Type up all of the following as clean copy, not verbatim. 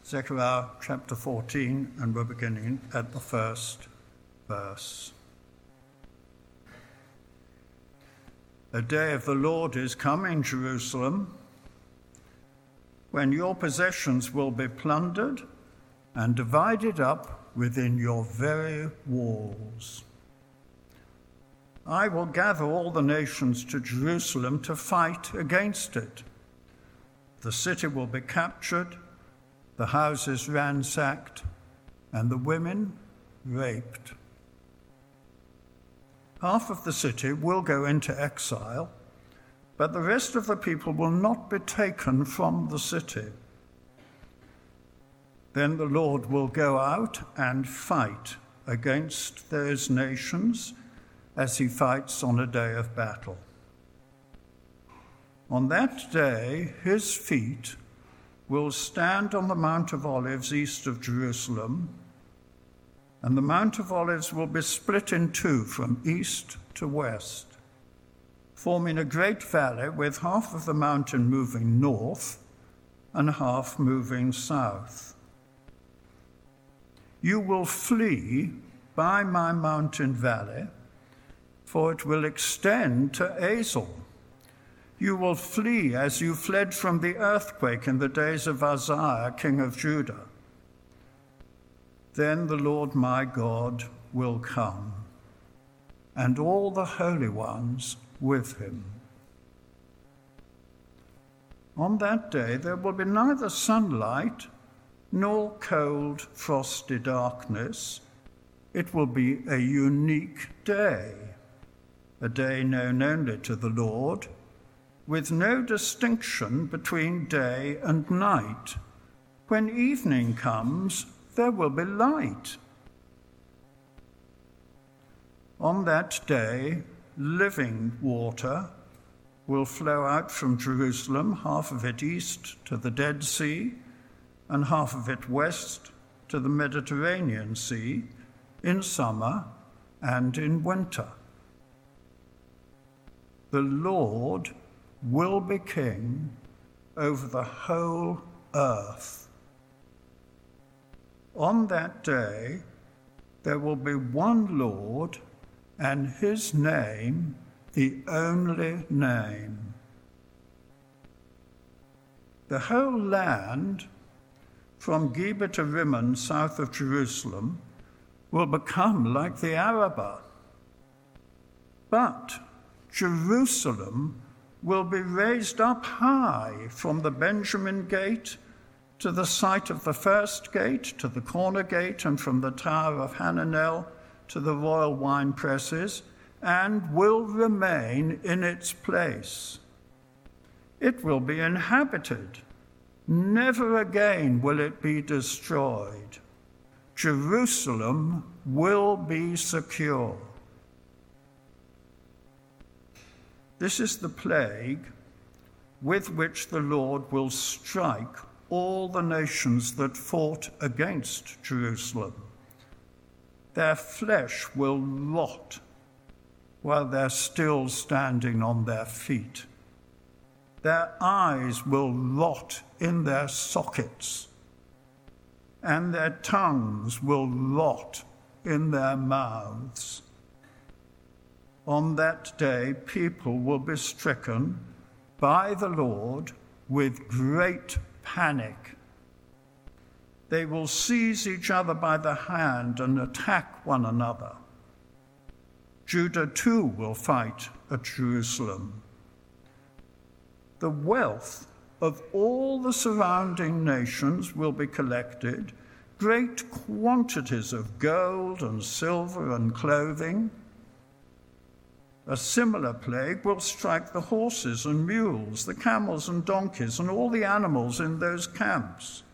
Zechariah chapter 14, and we're beginning at the first verse. The day of the Lord is coming, Jerusalem, when your possessions will be plundered and divided up within your very walls. I will gather all the nations to Jerusalem to fight against it. The city will be captured, the houses ransacked, and the women raped. Half of the city will go into exile, but the rest of the people will not be taken from the city. Then the Lord will go out and fight against those nations as he fights on a day of battle. On that day, his feet will stand on the Mount of Olives east of Jerusalem, and the Mount of Olives will be split in two from east to west, forming a great valley with half of the mountain moving north and half moving south. You will flee by my mountain valley, for it will extend to Azel. You will flee as you fled from the earthquake in the days of Uzziah, king of Judah. Then the Lord my God will come, and all the holy ones with him. On that day there will be neither sunlight nor cold, frosty darkness. It will be a unique day, a day known only to the Lord, with no distinction between day and night. When evening comes, there will be light. On that day, living water will flow out from Jerusalem, half of it east to the Dead Sea, and half of it west to the Mediterranean Sea, in summer and in winter. The Lord will be king over the whole earth. On that day, there will be one Lord, and his name the only name. The whole land, from Geba to Rimmon, south of Jerusalem, will become like the Arabah. But Jerusalem will be raised up high from the Benjamin gate to the site of the first gate, to the corner gate, and from the Tower of Hananel to the royal wine presses, and will remain in its place. It will be inhabited. Never again will it be destroyed. Jerusalem will be secure. This is the plague with which the Lord will strike all the nations that fought against Jerusalem. Their flesh will rot while they're still standing on their feet. Their eyes will rot in their sockets, and their tongues will rot in their mouths. On that day, people will be stricken by the Lord with great panic. They will seize each other by the hand and attack one another. Judah too will fight at Jerusalem. The wealth of all the surrounding nations will be collected, great quantities of gold and silver and clothing. A similar plague will strike the horses and mules, the camels and donkeys, and all the animals in those camps.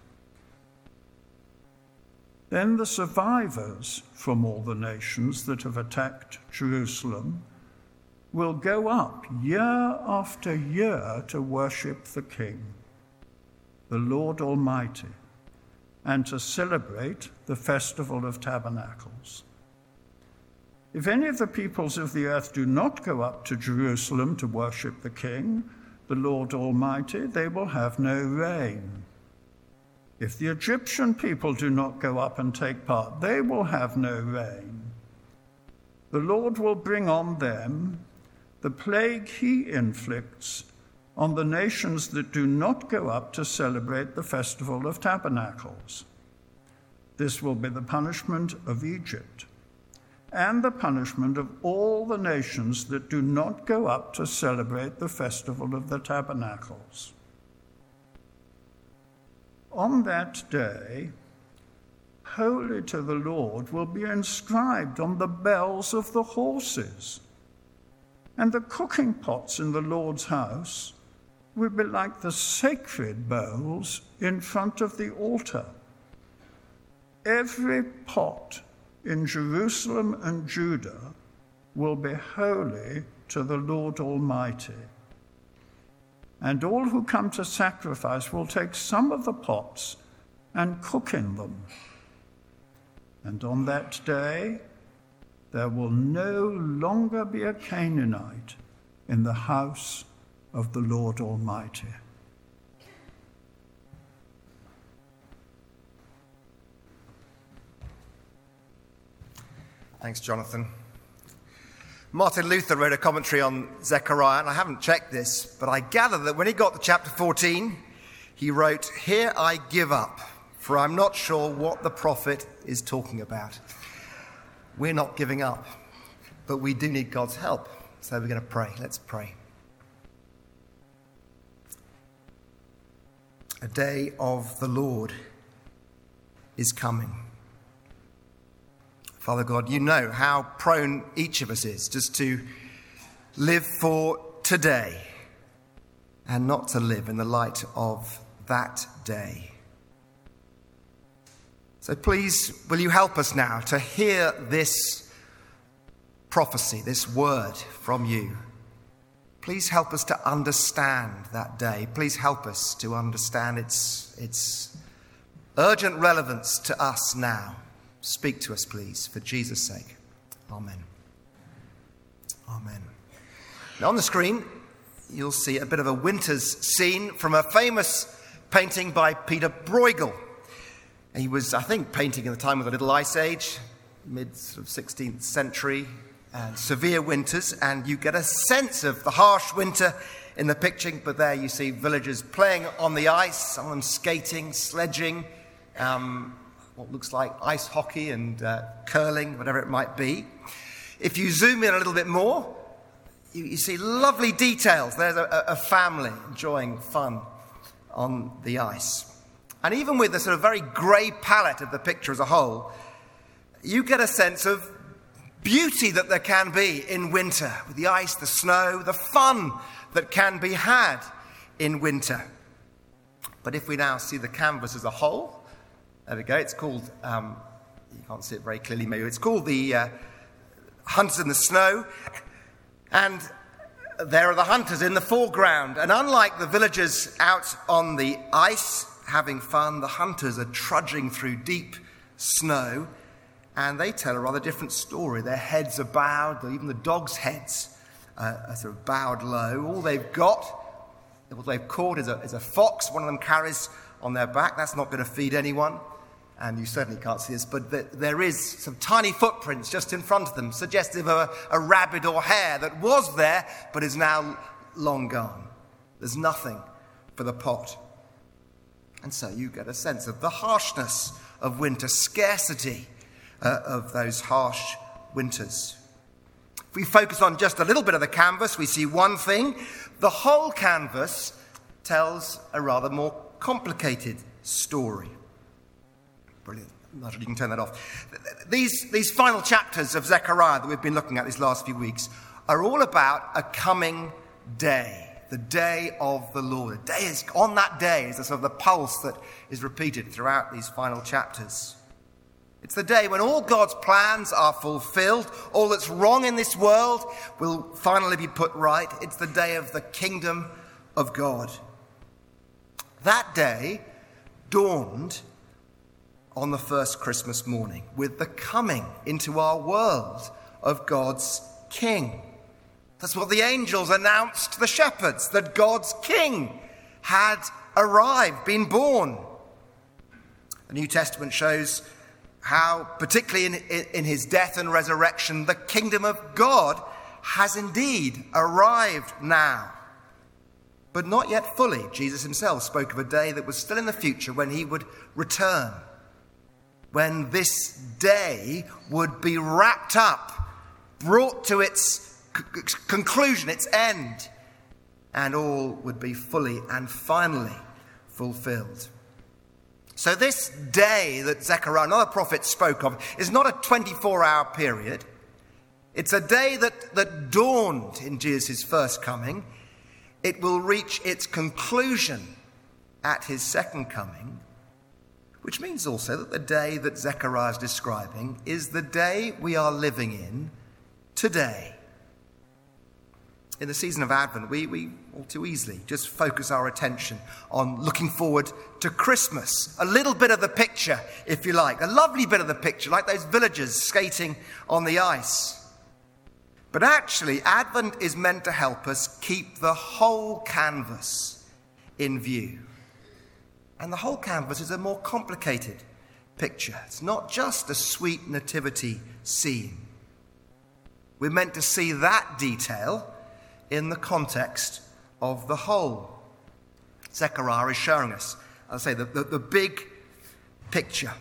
Then the survivors from all the nations that have attacked Jerusalem will go up year after year to worship the King, the Lord Almighty, and to celebrate the Festival of Tabernacles. If any of the peoples of the earth do not go up to Jerusalem to worship the King, the Lord Almighty, they will have no rain. If the Egyptian people do not go up and take part, they will have no rain. The Lord will bring on them the plague he inflicts on the nations that do not go up to celebrate the Festival of Tabernacles. This will be the punishment of Egypt, and the punishment of all the nations that do not go up to celebrate the Festival of the Tabernacles. On that day, holy to the Lord will be inscribed on the bells of the horses, and the cooking pots in the Lord's house will be like the sacred bowls in front of the altar. Every pot in Jerusalem and Judah will be holy to the Lord Almighty. And all who come to sacrifice will take some of the pots and cook in them. And on that day, there will no longer be a Canaanite in the house of the Lord Almighty. Thanks, Jonathan. Martin Luther wrote a commentary on Zechariah, and I haven't checked this, but I gather that when he got to chapter 14, he wrote, "Here I give up, for I'm not sure what the prophet is talking about." We're not giving up, but we do need God's help. So we're going to pray. Let's pray. A day of the Lord is coming. Father God, you know how prone each of us is just to live for today and not to live in the light of that day. So please, will you help us now to hear this prophecy, this word from you? Please help us to understand that day. Please help us to understand its urgent relevance to us now. Speak to us, please, for Jesus' sake. Amen. Amen. Now on the screen, you'll see a bit of a winter's scene from a famous painting by Peter Bruegel. He was, I think, painting in the time of the Little Ice Age, mid-16th century, and severe winters, and you get a sense of the harsh winter in the picture. But there you see villagers playing on the ice, some of them skating, sledging, what looks like ice hockey and curling, whatever it might be. If you zoom in a little bit more, you see lovely details. There's a family enjoying fun on the ice. And even with the sort of very grey palette of the picture as a whole, you get a sense of beauty that there can be in winter, with the ice, the snow, the fun that can be had in winter. But if we now see the canvas as a whole, there we go, it's called, you can't see it very clearly maybe, it's called the Hunters in the Snow, and there are the hunters in the foreground. And unlike the villagers out on the ice having fun, the hunters are trudging through deep snow, and they tell a rather different story. Their heads are bowed, even the dogs' heads are sort of bowed low. All they've got, what they've caught is a fox. One of them carries on their back. That's not going to feed anyone, and you certainly can't see this, but there is some tiny footprints just in front of them, suggestive of a rabbit or hare that was there but is now long gone. There's nothing for the pot. And so you get a sense of the harshness of winter, scarcity of those harsh winters. If we focus on just a little bit of the canvas, we see one thing. The whole canvas tells a rather more complicated story. Brilliant. You can turn that off. These final chapters of Zechariah that we've been looking at these last few weeks are all about a coming day. The day of the Lord. On that day is the sort of the pulse that is repeated throughout these final chapters. It's the day when all God's plans are fulfilled. All that's wrong in this world will finally be put right. It's the day of the kingdom of God. That day dawned on the first Christmas morning with the coming into our world of God's King. That's what the angels announced to the shepherds, that God's King had arrived, been born. The New Testament shows how, particularly in his death and resurrection, the kingdom of God has indeed arrived now, but not yet fully. Jesus himself spoke of a day that was still in the future when he would return, when this day would be wrapped up, brought to its conclusion, its end, and all would be fully and finally fulfilled. So this day that Zechariah, another prophet, spoke of is not a 24-hour period. It's a day that dawned in Jesus' first coming. It will reach its conclusion at his second coming, which means also that the day that Zechariah is describing is the day we are living in today. In the season of Advent, we all too easily just focus our attention on looking forward to Christmas. A little bit of the picture, if you like. A lovely bit of the picture, like those villagers skating on the ice. But actually, Advent is meant to help us keep the whole canvas in view. And the whole canvas is a more complicated picture. It's not just a sweet nativity scene. We're meant to see that detail in the context of the whole. Zechariah is showing us, I'll say, the big picture.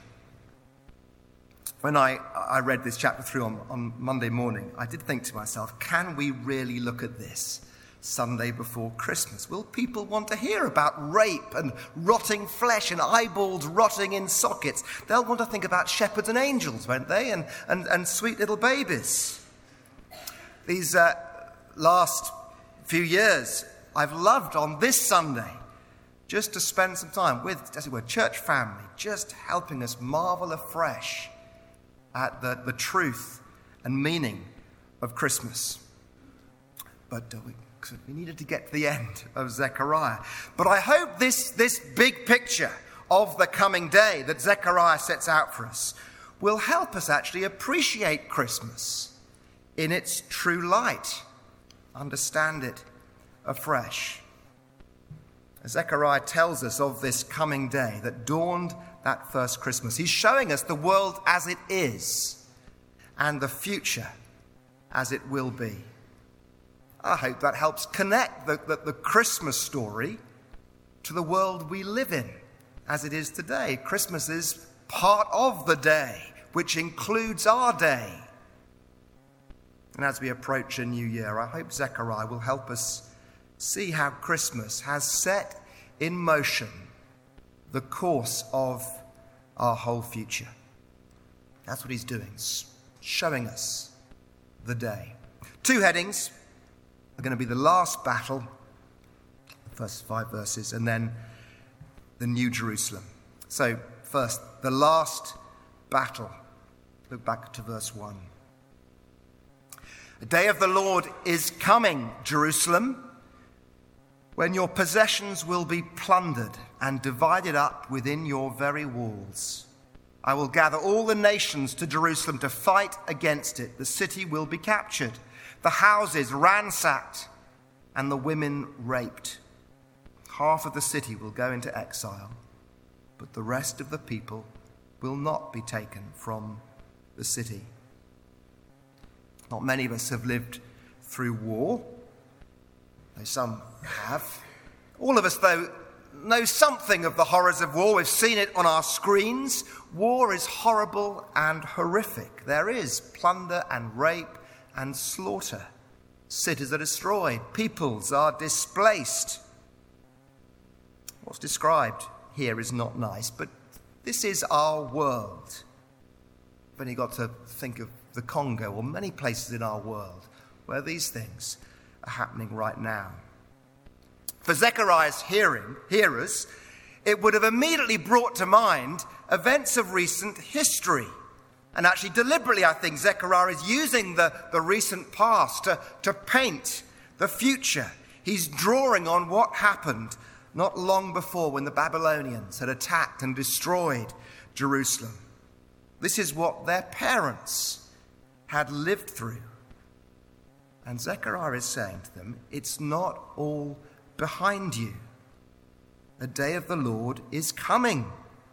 When I read this chapter through on Monday morning, I did think to myself, can we really look at this Sunday before Christmas? Will people want to hear about rape and rotting flesh and eyeballs rotting in sockets? They'll want to think about shepherds and angels, won't they? And sweet little babies. These last few years, I've loved on this Sunday just to spend some time with, as it were, church family, just helping us marvel afresh at the truth and meaning of Christmas. But we needed to get to the end of Zechariah. But I hope this big picture of the coming day that Zechariah sets out for us will help us actually appreciate Christmas in its true light, understand it afresh. Zechariah tells us of this coming day that dawned that first Christmas. He's showing us the world as it is and the future as it will be. I hope that helps connect the Christmas story to the world we live in as it is today. Christmas is part of the day, which includes our day. And as we approach a new year, I hope Zechariah will help us see how Christmas has set in motion the course of our whole future. That's what he's doing, showing us the day. Two headings are going to be the last battle, the first 5 verses, and then the New Jerusalem. So first, the last battle. Look back to verse 1. The day of the Lord is coming, Jerusalem, when your possessions will be plundered and divided up within your very walls. I will gather all the nations to Jerusalem to fight against it. The city will be captured, the houses ransacked, and the women raped. Half of the city will go into exile, but the rest of the people will not be taken from the city. Not many of us have lived through war, though some have. All of us, though, know something of the horrors of war. We've seen it on our screens. War is horrible and horrific. There is plunder and rape and slaughter. Cities are destroyed. Peoples are displaced. What's described here is not nice, but this is our world. I've only got to think of the Congo or many places in our world where these things are happening right now. For Zechariah's hearers, it would have immediately brought to mind events of recent history. And actually, deliberately, I think, Zechariah is using the recent past to paint the future. He's drawing on what happened not long before when the Babylonians had attacked and destroyed Jerusalem. This is what their parents had lived through. And Zechariah is saying to them, it's not all behind you. The day of the Lord is coming.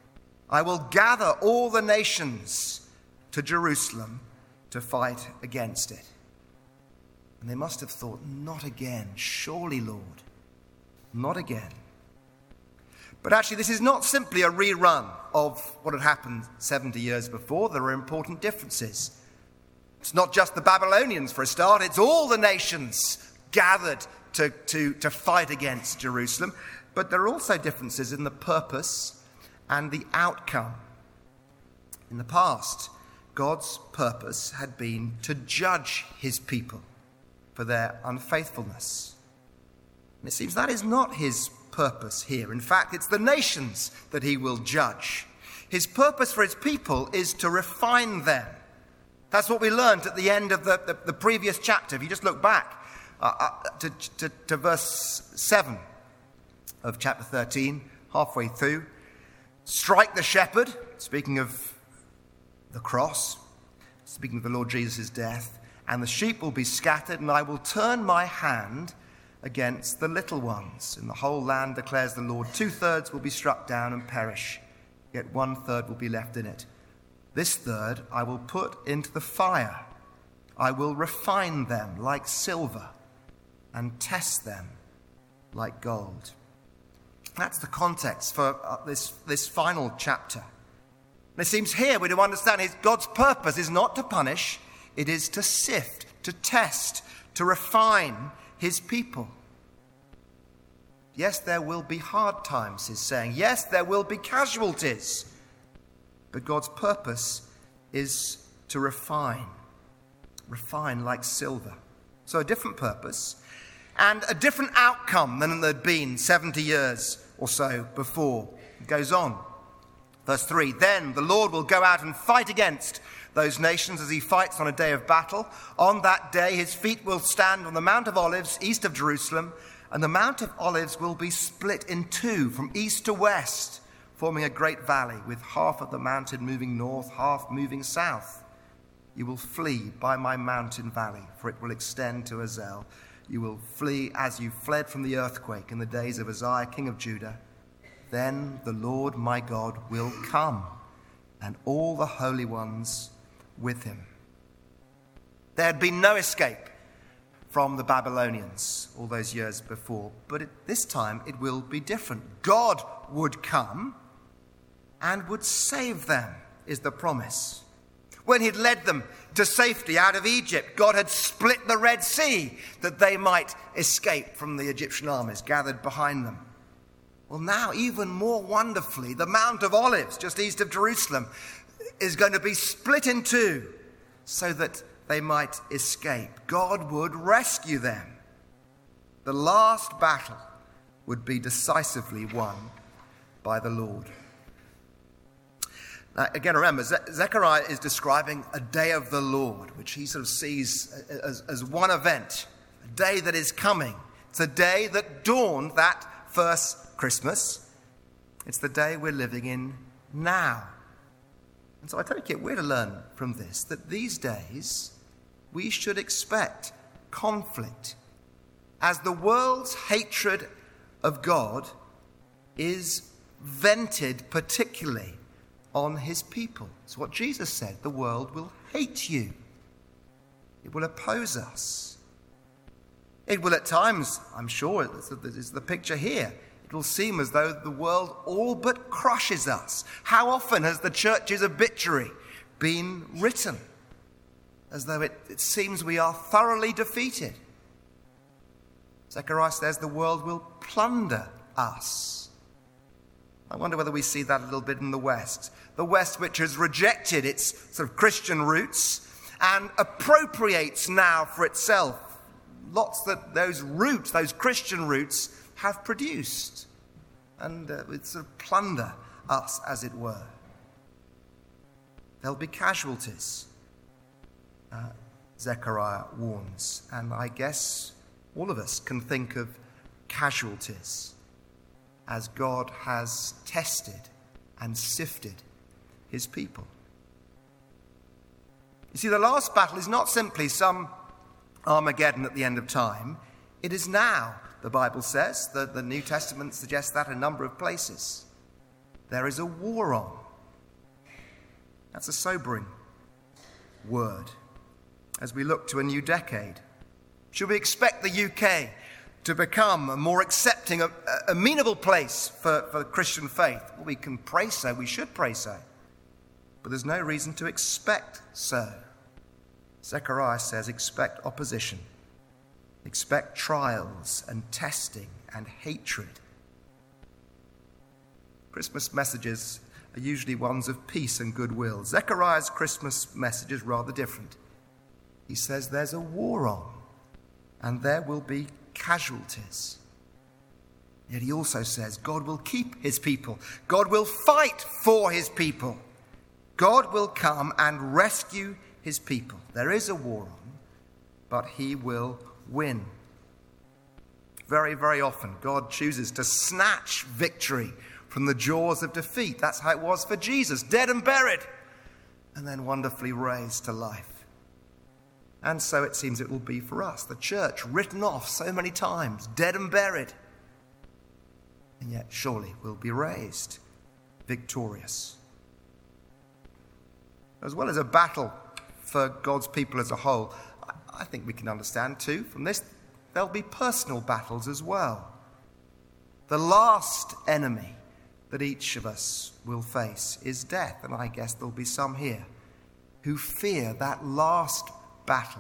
I will gather all the nations to Jerusalem to fight against it. And they must have thought, not again, surely, Lord, not again. But actually, this is not simply a rerun of what had happened 70 years before. There are important differences. It's not just the Babylonians, for a start. It's all the nations gathered to fight against Jerusalem. But there are also differences in the purpose and the outcome. In the past, God's purpose had been to judge his people for their unfaithfulness. And it seems that is not his purpose here. In fact, it's the nations that he will judge. His purpose for his people is to refine them. That's what we learned at the end of the previous chapter. If you just look back to verse 7 of chapter 13, halfway through. Strike the shepherd, speaking of the cross, speaking of the Lord Jesus' death, and the sheep will be scattered, and I will turn my hand against the little ones. In the whole land, declares the Lord, 2/3 will be struck down and perish, yet 1/3 will be left in it. This third I will put into the fire. I will refine them like silver and test them like gold. That's the context for this final chapter. And it seems here we do understand God's purpose is not to punish, it is to sift, to test, to refine his people. Yes, there will be hard times, he's saying. Yes, there will be casualties. But God's purpose is to refine like silver. So a different purpose and a different outcome than there'd been 70 years or so before. It goes on. Verse 3, then the Lord will go out and fight against those nations as he fights on a day of battle. On that day his feet will stand on the Mount of Olives east of Jerusalem, and the Mount of Olives will be split in two from east to west, forming a great valley with half of the mountain moving north, half moving south. You will flee by my mountain valley, for it will extend to Azel. You will flee as you fled from the earthquake in the days of Uzziah, king of Judah. Then the Lord my God will come, and all the holy ones with him. There had been no escape from the Babylonians all those years before, but this time it will be different. God would come and would save them, is the promise. When he'd led them to safety out of Egypt, God had split the Red Sea that they might escape from the Egyptian armies gathered behind them. Well, now, even more wonderfully, the Mount of Olives, just east of Jerusalem, is going to be split in two so that they might escape. God would rescue them. The last battle would be decisively won by the Lord. Now, again, remember, Zechariah is describing a day of the Lord, which he sort of sees as one event, a day that is coming. It's a day that dawned that first Christmas. It's the day we're living in now. And so I take it we're to learn from this that these days we should expect conflict as the world's hatred of God is vented particularly on his people. It's what Jesus said. The world will hate you. It will oppose us. It will at times, I'm sure, it's the picture here, it will seem as though the world all but crushes us. How often has the church's obituary been written? As though it seems we are thoroughly defeated. Zechariah says the world will plunder us. I wonder whether we see that a little bit in the West. The West, which has rejected its sort of Christian roots and appropriates now for itself lots that those roots, those Christian roots, have produced. And it sort of plunder us, as it were. There'll be casualties, Zechariah warns. And I guess all of us can think of casualties as God has tested and sifted his people. You see, the last battle is not simply some Armageddon at the end of time. It is now, the Bible says. The New Testament suggests that in a number of places. There is a war on. That's a sobering word as we look to a new decade. Should we expect the UK to become a more accepting, amenable place for Christian faith? Well, we can pray so, we should pray so. But there's no reason to expect so. Zechariah says, expect opposition. Expect trials and testing and hatred. Christmas messages are usually ones of peace and goodwill. Zechariah's Christmas message is rather different. He says there's a war on, and there will be casualties. Yet he also says God will keep his people. God will fight for his people. God will come and rescue his people. There is a war on, but he will win. Very, very often, God chooses to snatch victory from the jaws of defeat. That's how it was for Jesus, dead and buried, and then wonderfully raised to life. And so it seems it will be for us, the church, written off so many times, dead and buried, and yet surely will be raised victorious. As well as a battle for God's people as a whole, I think we can understand too from this, there'll be personal battles as well. The last enemy that each of us will face is death, and I guess there'll be some here who fear that last battle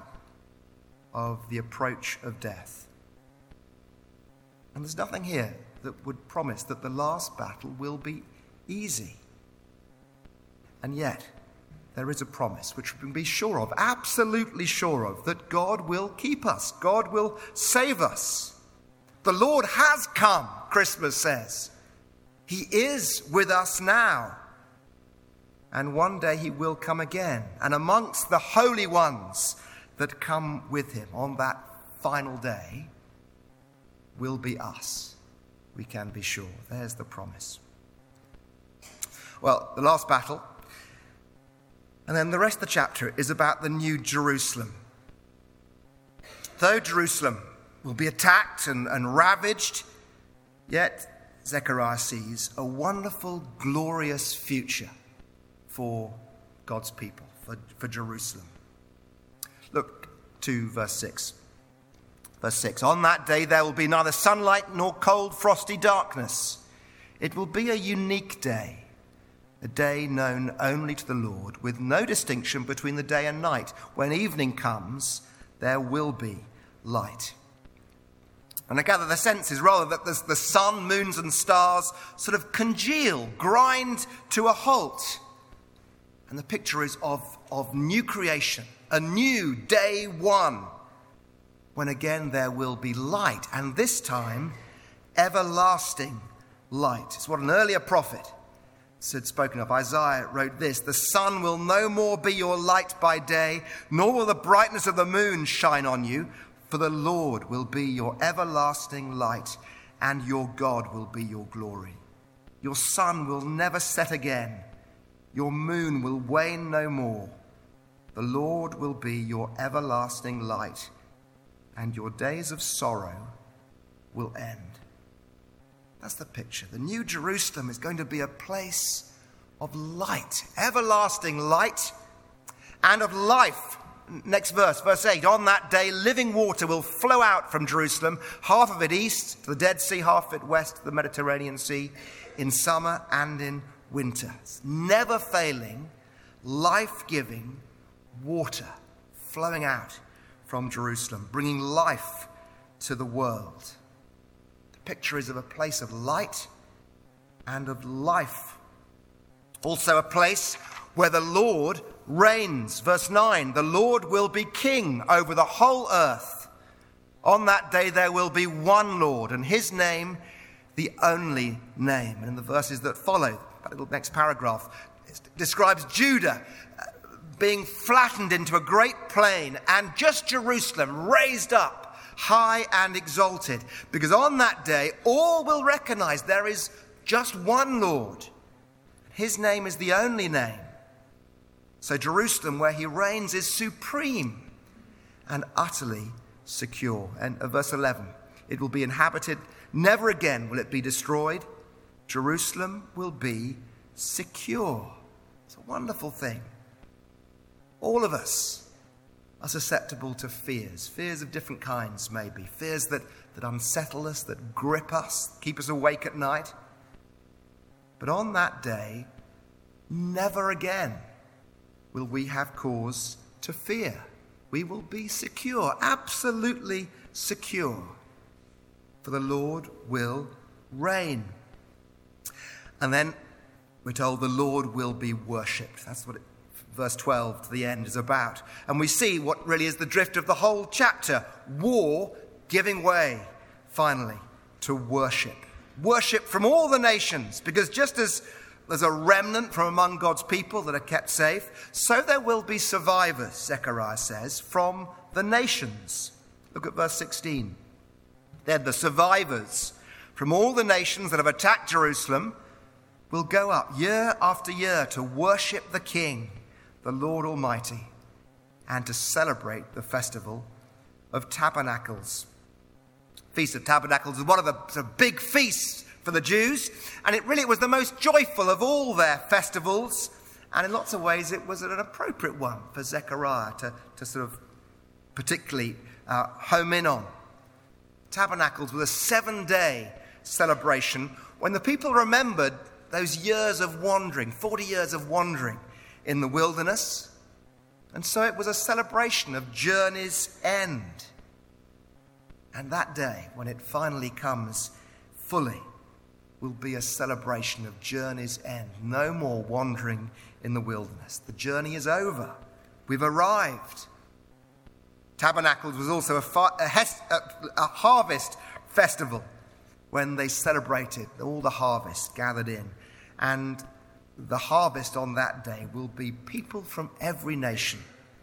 of the approach of death. And there's nothing here that would promise that the last battle will be easy. And yet, there is a promise which we can be sure of, absolutely sure of, that God will keep us. God will save us. The Lord has come, Christmas says. He is with us now. And one day he will come again. And amongst the holy ones that come with him on that final day will be us. We can be sure. There's the promise. Well, the last battle, and then the rest of the chapter is about the New Jerusalem. Though Jerusalem will be attacked and ravaged, yet Zechariah sees a wonderful, glorious future for God's people, for Jerusalem. Look to verse 6. Verse 6, on that day there will be neither sunlight nor cold, frosty darkness. It will be a unique day. A day known only to the Lord, with no distinction between the day and night. When evening comes, there will be light. And I gather the sense is rather that the sun, moons and stars sort of congeal, grind to a halt. And the picture is of new creation, a new day one, when again there will be light, and this time everlasting light. It's what an earlier prophet had spoken of. Isaiah wrote this, the sun will no more be your light by day, nor will the brightness of the moon shine on you, for the Lord will be your everlasting light, and your God will be your glory. Your sun will never set again, your moon will wane no more. The Lord will be your everlasting light, and your days of sorrow will end. That's the picture. The New Jerusalem is going to be a place of light, everlasting light, and of life. Next verse, verse 8. On that day, living water will flow out from Jerusalem, half of it east to the Dead Sea, half of it west to the Mediterranean Sea, in summer and in winter. It's never failing, life-giving water flowing out from Jerusalem, bringing life to the world. Picture is of a place of light and of life. Also a place where the Lord reigns. Verse 9, the Lord will be king over the whole earth. On that day there will be one Lord, and his name the only name. And in the verses that follow, that little next paragraph, it describes Judah being flattened into a great plain, and just Jerusalem raised up high and exalted, because on that day all will recognize there is just one Lord. His name is the only name. So Jerusalem, where he reigns, is supreme and utterly secure. And verse 11, it will be inhabited, never again will it be destroyed. Jerusalem will be secure. It's a wonderful thing. All of us are susceptible to fears of different kinds maybe, fears that unsettle us, that grip us, keep us awake at night. But on that day, never again will we have cause to fear. We will be secure, absolutely secure, for the Lord will reign. And then we're told the Lord will be worshipped. That's what verse 12 to the end is about. And we see what really is the drift of the whole chapter. War giving way, finally, to worship. Worship from all the nations, because just as there's a remnant from among God's people that are kept safe, so there will be survivors, Zechariah says, from the nations. Look at verse 16. Then the survivors from all the nations that have attacked Jerusalem will go up year after year to worship the King, the Lord Almighty, and to celebrate the festival of Tabernacles. Feast of Tabernacles is one of the big feasts for the Jews, and it was the most joyful of all their festivals, and in lots of ways it was an appropriate one for Zechariah to sort of particularly home in on. Tabernacles was a 7-day celebration when the people remembered those years of wandering, 40 years of wandering in the wilderness, and so it was a celebration of journey's end. And that day, when it finally comes fully, will be a celebration of journey's end. No more wandering in the wilderness. The journey is over. We've arrived. Tabernacles was also a harvest festival when they celebrated all the harvest gathered in. And the harvest on that day will be people from every nation,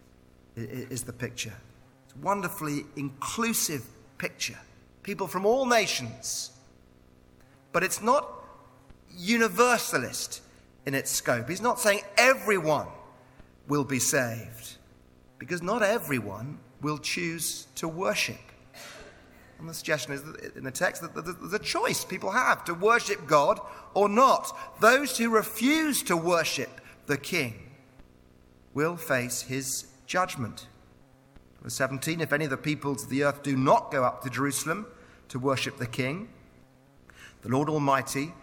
is the picture. It's a wonderfully inclusive picture. People from all nations. But it's not universalist in its scope. He's not saying everyone will be saved, because not everyone will choose to worship. And the suggestion is that in the text that there's a choice people have to worship God or not. Those who refuse to worship the King will face his judgment. Verse 17, if any of the peoples of the earth do not go up to Jerusalem to worship the King, the Lord Almighty,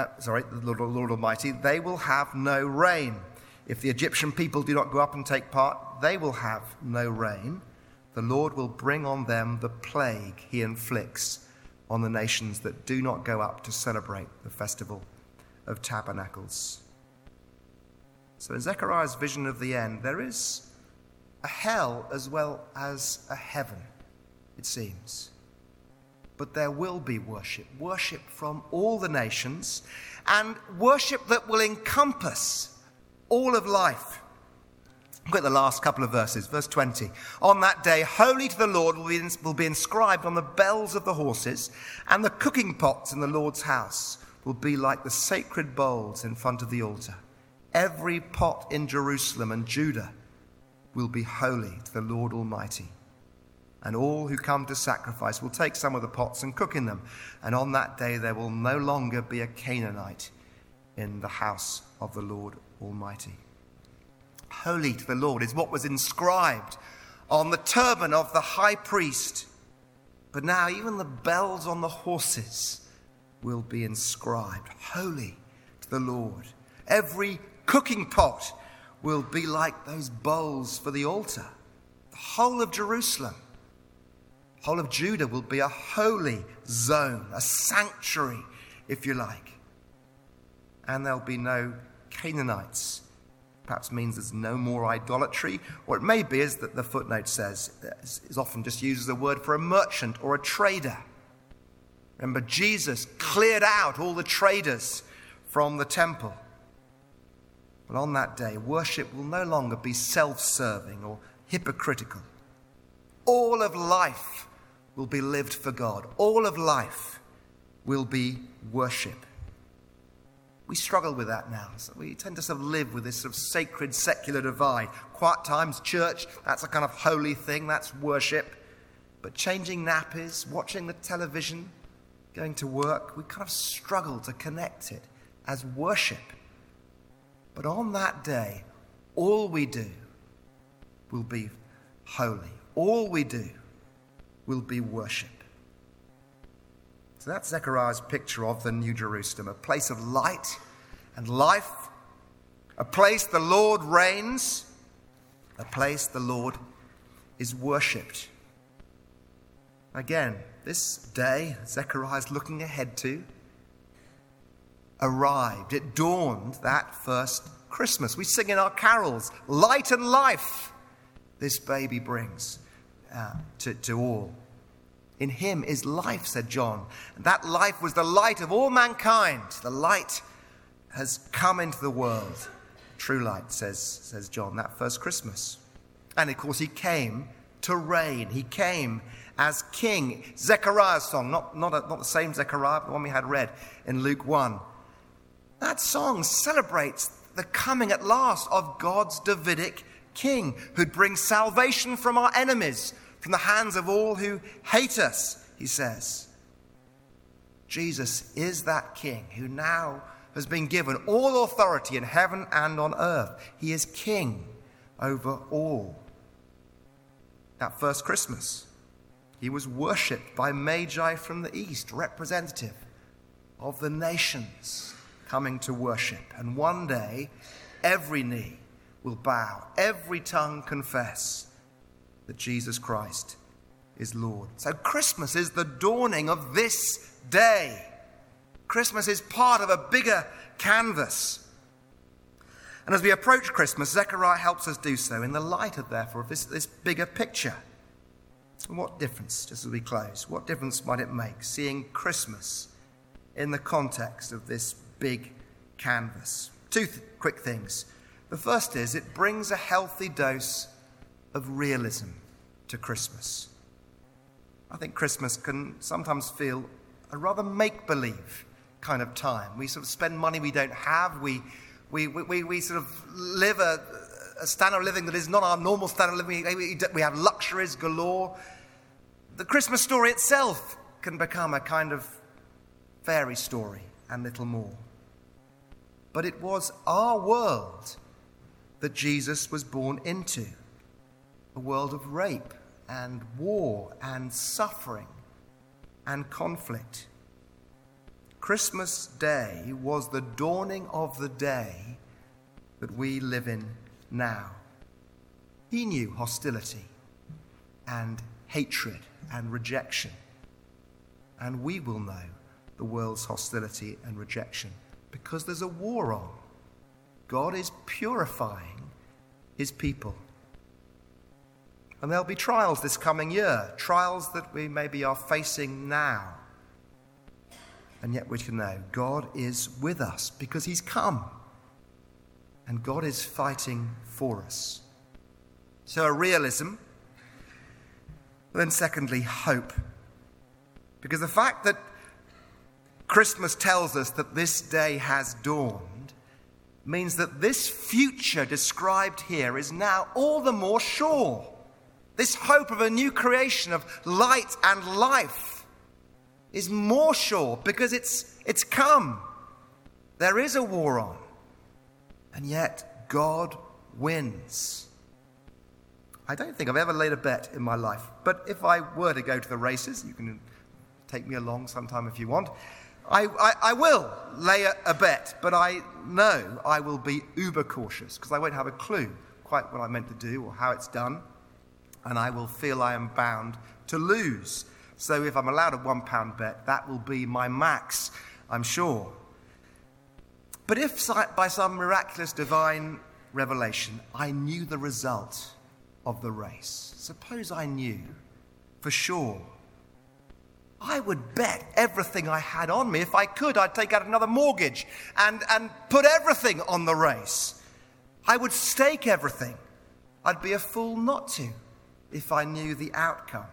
they will have no rain. If the Egyptian people do not go up and take part, they will have no rain. The Lord will bring on them the plague he inflicts on the nations that do not go up to celebrate the festival of Tabernacles. So in Zechariah's vision of the end, there is a hell as well as a heaven, it seems. But there will be worship from all the nations, and worship that will encompass all of life. Look at the last couple of verses, verse 20. On that day, holy to the Lord will be inscribed on the bells of the horses, and the cooking pots in the Lord's house will be like the sacred bowls in front of the altar. Every pot in Jerusalem and Judah will be holy to the Lord Almighty. And all who come to sacrifice will take some of the pots and cook in them. And on that day there will no longer be a Canaanite in the house of the Lord Almighty. Holy to the Lord is what was inscribed on the turban of the high priest. But now even the bells on the horses will be inscribed. Holy to the Lord. Every cooking pot will be like those bowls for the altar. The whole of Jerusalem, the whole of Judah will be a holy zone, a sanctuary, if you like. And there'll be no Canaanites. Perhaps means there's no more idolatry, or it may be, as the footnote says, is often just used as a word for a merchant or a trader. Remember, Jesus cleared out all the traders from the temple. But on that day, worship will no longer be self-serving or hypocritical. All of life will be lived for God. All of life will be worship. We struggle with that now. So we tend to sort of live with this sort of sacred, secular divide. Quiet times, church, that's a kind of holy thing, that's worship. But changing nappies, watching the television, going to work, we kind of struggle to connect it as worship. But on that day, all we do will be holy. All we do will be worship. So that's Zechariah's picture of the New Jerusalem, a place of light and life, a place the Lord reigns, a place the Lord is worshipped. Again, this day Zechariah is looking ahead to arrived. It dawned that first Christmas. We sing in our carols, light and life this baby brings to all. In him is life, said John. And that life was the light of all mankind. The light has come into the world. True light, says John, that first Christmas. And of course he came to reign. He came as king. Zechariah's song, not the same Zechariah, but the one we had read in Luke 1. That song celebrates the coming at last of God's Davidic king, who'd bring salvation from our enemies, from the hands of all who hate us, he says. Jesus is that king who now has been given all authority in heaven and on earth. He is king over all. That first Christmas, he was worshipped by Magi from the east, representative of the nations coming to worship. And one day, every knee will bow, every tongue confess that Jesus Christ is Lord. So Christmas is the dawning of this day. Christmas is part of a bigger canvas. And as we approach Christmas, Zechariah helps us do so in the light of, therefore, of this bigger picture. And what difference, just as we close, what difference might it make seeing Christmas in the context of this big canvas? Two quick things. The first is it brings a healthy dose of realism to Christmas. I think Christmas can sometimes feel a rather make-believe kind of time. We sort of spend money we don't have. We sort of live a standard of living that is not our normal standard of living. We have luxuries galore. The Christmas story itself can become a kind of fairy story and little more. But it was our world that Jesus was born into, a world of rape and war and suffering and conflict. Christmas Day was the dawning of the day that we live in now. He knew hostility and hatred and rejection, and we will know the world's hostility and rejection because there's a war on. God is purifying his people. And there'll be trials this coming year, trials that we maybe are facing now. And yet we can know God is with us because he's come. And God is fighting for us. So a realism. Then secondly, hope. Because the fact that Christmas tells us that this day has dawned means that this future described here is now all the more sure. This hope of a new creation of light and life is more sure because it's come. There is a war on. And yet God wins. I don't think I've ever laid a bet in my life. But if I were to go to the races, you can take me along sometime if you want, I will lay a bet. But I know I will be uber cautious because I won't have a clue quite what I meant to do or how it's done. And I will feel I am bound to lose. So if I'm allowed a £1 bet, that will be my max, I'm sure. But if by some miraculous divine revelation I knew the result of the race, suppose I knew for sure, I would bet everything I had on me. If I could, I'd take out another mortgage and put everything on the race. I would stake everything. I'd be a fool not to if I knew the outcome.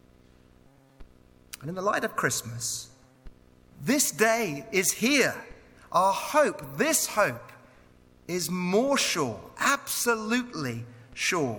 And in the light of Christmas, this day is here. Our hope, this hope, is more sure, absolutely sure.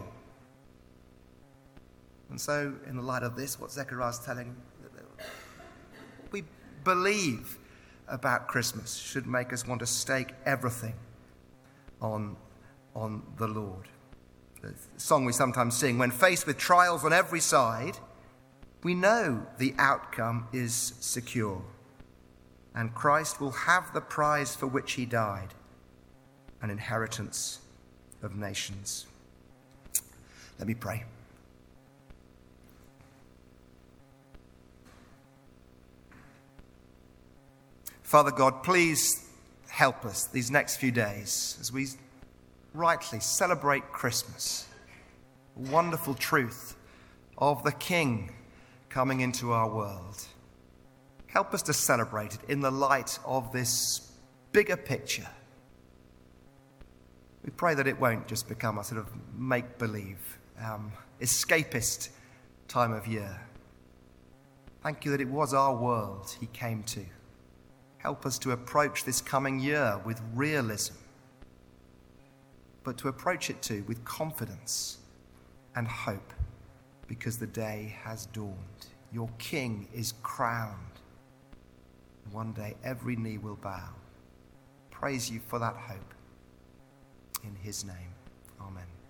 And so, in the light of this, what Zechariah is telling, what we believe about Christmas should make us want to stake everything on the Lord. The song we sometimes sing, when faced with trials on every side, we know the outcome is secure, and Christ will have the prize for which he died, an inheritance of nations. Let me pray. Father God, please help us these next few days as we rightly celebrate Christmas, the wonderful truth of the King coming into our world. Help us to celebrate it in the light of this bigger picture. We pray that it won't just become a sort of make-believe, escapist time of year. Thank you that it was our world he came to. Help us to approach this coming year with realism, but to approach it too with confidence and hope, because the day has dawned. Your King is crowned. One day every knee will bow. Praise you for that hope. In his name, amen.